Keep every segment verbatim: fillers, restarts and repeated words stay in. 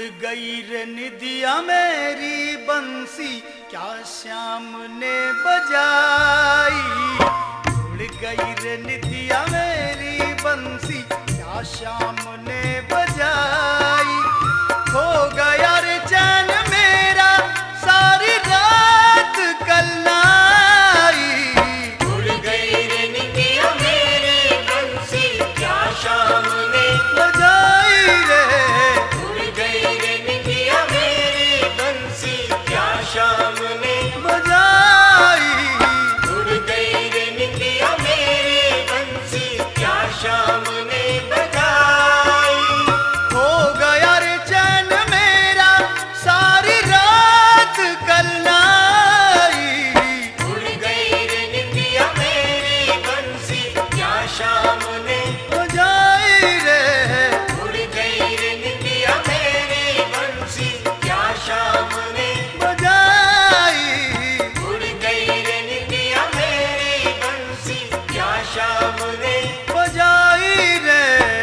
गई रे निदिया मेरी बंसी क्या श्याम ने बजाई। उड़ गई रे निदिया मेरी बंसी क्या श्याम ने बजाई। हो गया रे चैन मेरा सारी रात कल नाई। उड़ गई रे निदिया मेरी बंसी क्या शाम ने बजाई रे। शाम ने बजाई। उड़ गई रे निदिया मेरी बंसी क्या शाम ने बजाई। हो गया रे चैन मेरा सारी रात कल नाई। उड़ गई रे निदिया मेरी बंसी क्या शाम ने बजाई रे। उड़ गई रे निदिया मेरी बंसी क्या शाम ने शाम ने बजाई रे।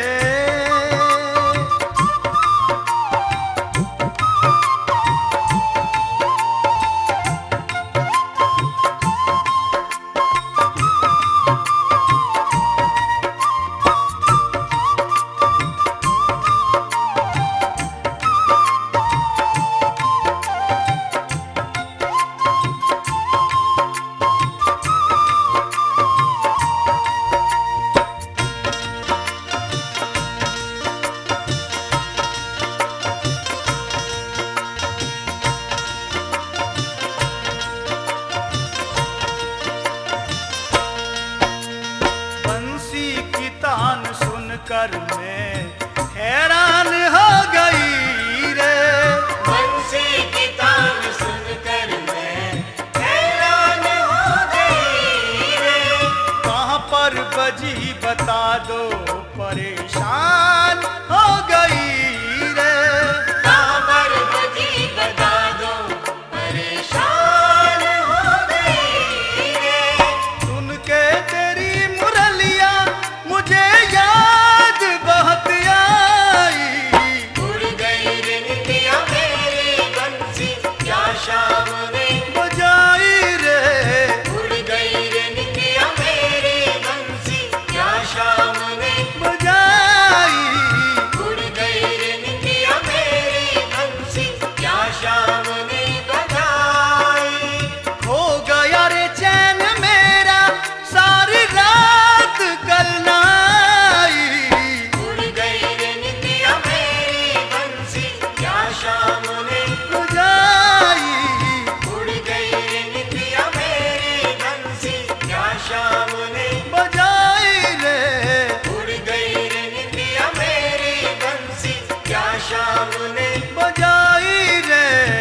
सुनकर मैं हैरान हो गई रे। बंसी की तान सुनकर मैं हैरान हो गई रे। कहाँ पर बजी बता दो परेशान हो गई रे। कहाँ पर बजी बता दो परेशान हो गई रे। सुन के तेरी मुरलिया मुझे याद बहुत आई। उड़ गई रे निदिया मेरी बंसी क्या शाम ने बजाई रे। उड़ गई रे निदिया मेरी बंसी क्या शाम ने बजाई। उड़ गई रे निदिया मेरी बंसी क्या शाम ने बजाई। हो गया रे चैन मेरा सारी रात कल नाई। उड़ गई रे निदिया मेरी बंसी क्या शाम ने बजाई। उड़ गई रे निदिया मेरी बंसी क्या शाम ने बजाई रे। उड़ गई रे निदिया मेरी बंसी क्या शाम ने बजाई रे।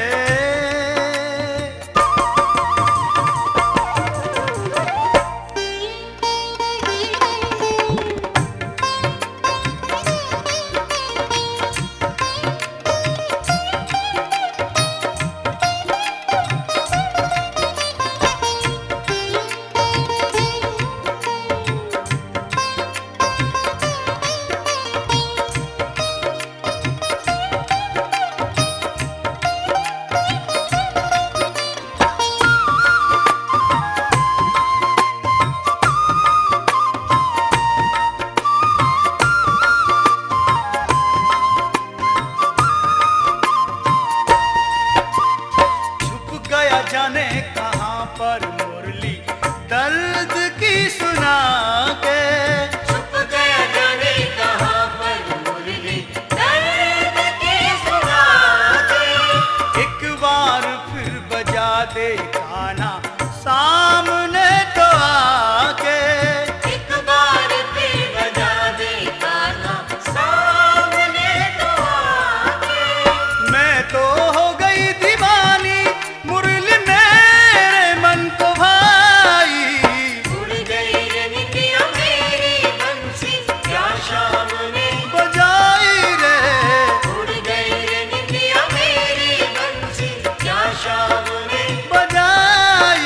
जाने कहाँ पर मुरली दर्द की सुना के। छुप गया जाने कहाँ पर मुरली दर्द की सुना के। एक बार फिर बजा दे गाना सामने तो आके। एक बार फिर बजा दे गाना सामने तो आके। मैं तो हो गई दीवानी मुरली मेरे मन को भाई। उड़ गई रे निदिया मेरी बंसी क्या शाम ने बजाई रे। उड़ गई रे निदिया मेरी बंसी क्या शाम ने बजाई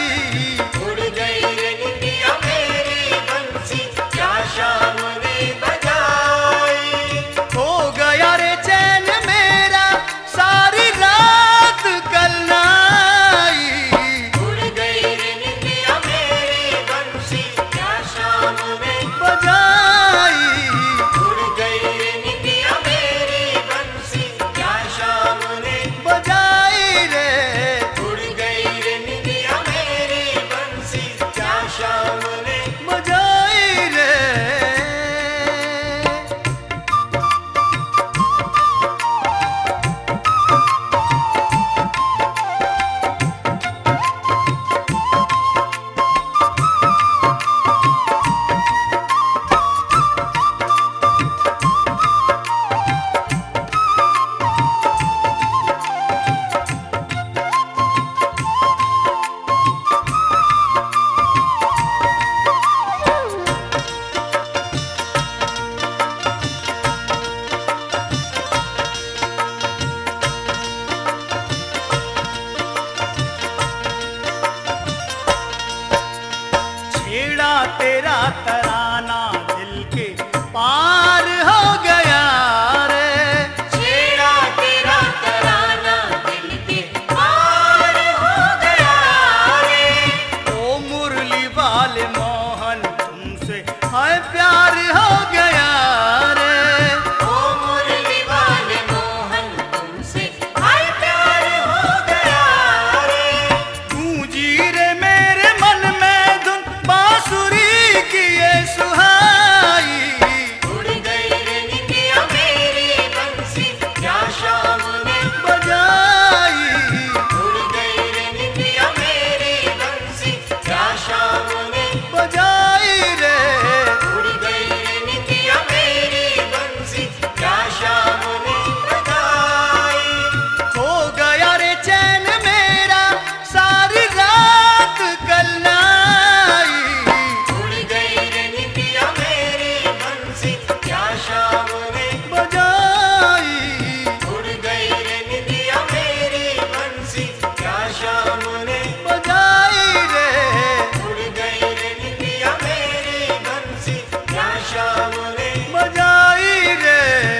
शाम ने बजाई रे। उड़ गई रे निंदिया मेरी बंसी क्या शाम ने बजाई रे।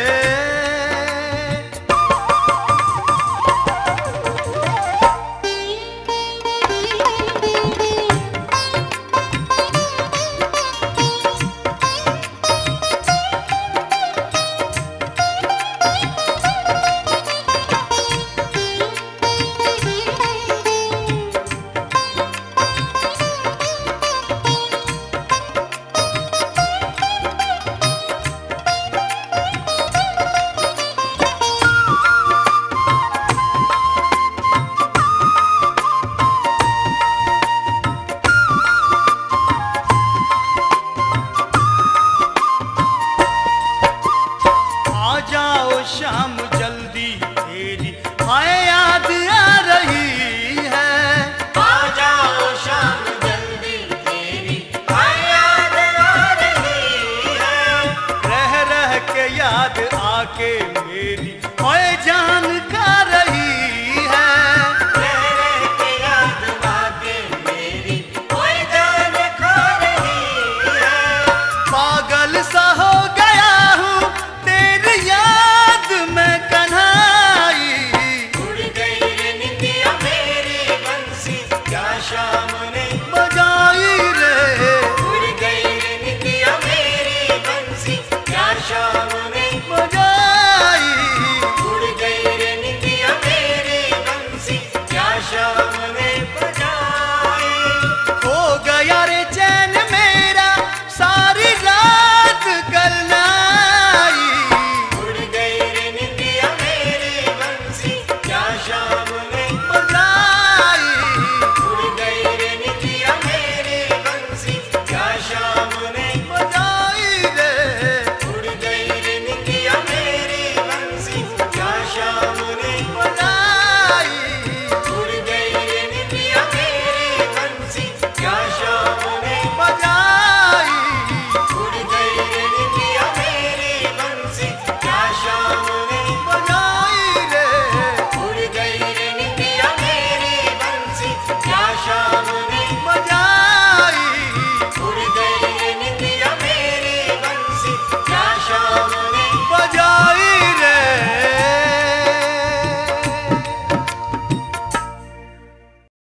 शाम जल्दी तेरी हाय याद आ रही है। आ जाओ शाम जल्दी तेरी हाय याद आ रही है। रह रह के याद आके मेरी हाय जान का रही है। रह रह के याद आके मेरी हाय जान खा रही है। पागल सा हो गया हूँ तेरी याद में कन्हाई। उड़ गई रे निंदिया मेरी बंसी क्या शाम ने बजाई रे। उड़ गई रे निंदिया मेरी बंसी क्या शाम ने बजाई। उड़ गई रे निंदिया मेरी बंसी क्या शाम ने